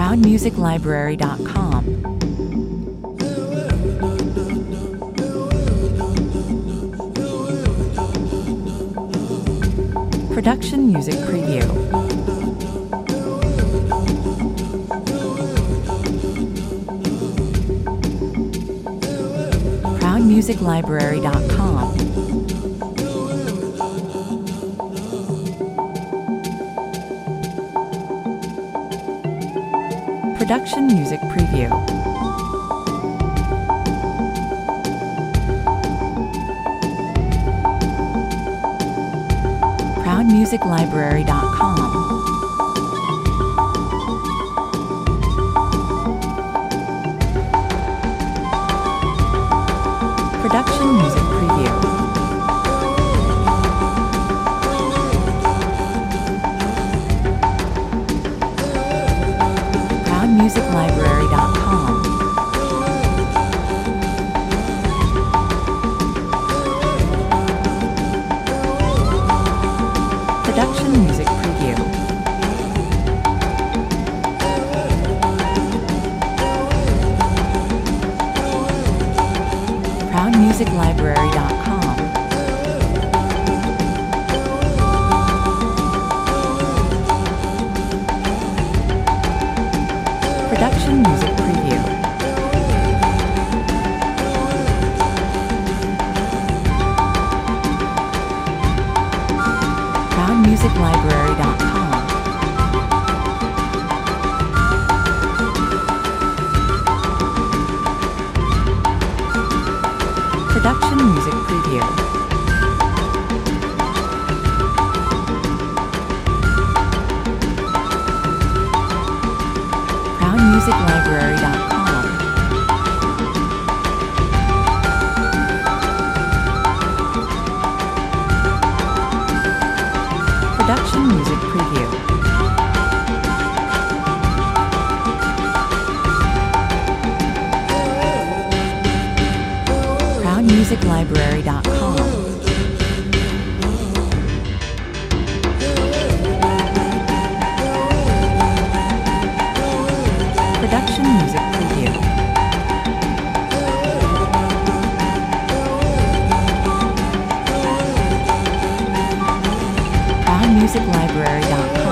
ProudMusicLibrary.com. Production Music Preview. ProudMusicLibrary.com. Production Music Preview. ProudMusicLibrary.com. Production Music Preview. ProudMusicLibrary.com. Production Music Preview. ProudMusicLibrary.com. Production Music Preview. ProudMusicLibrary.com. Production Music Preview. ProudMusicLibrary.com. Production Music Preview. ProudMusicLibrary.com. Production Music Preview. ProudMusicLibrary.com.